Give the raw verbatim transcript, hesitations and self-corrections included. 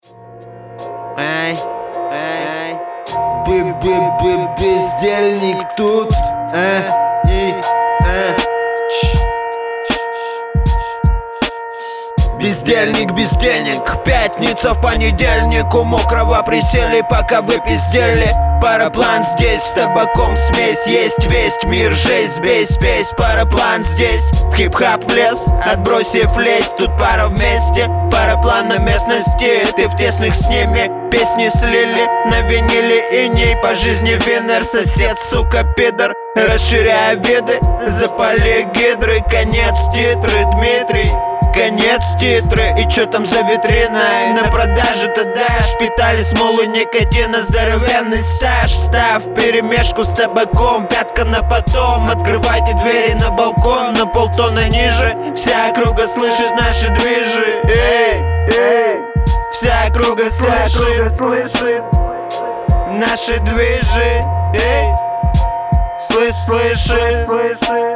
Эй, эй, Б-б-б-бездельник тут, э, и, э. Бездельник без денег, пятница в понедельник. У мокрого присели, пока вы пиздели. Параплан здесь, с табаком смесь. Есть весь мир, жесть, бей, спесь. Параплан здесь, в хип-хап влез, отбросив лезь. Тут пара вместе, параплан на местности. Ты в тесных с ними, песни слили на виниле и ней. По жизни винер, сосед, сука, пидор. Расширяя виды, запали гидры. Конец титры, Дмитрий. Конец титры, и чё там за витриной? На продажу-то дашь, питали смолу никотина, здоровенный стаж. Став перемешку с табаком, пятка на потом. Открывайте двери на балкон, на полтона ниже. Вся округа слышит наши движи. Эй, эй, вся округа слышит наши движи. Эй, слышь, слышит.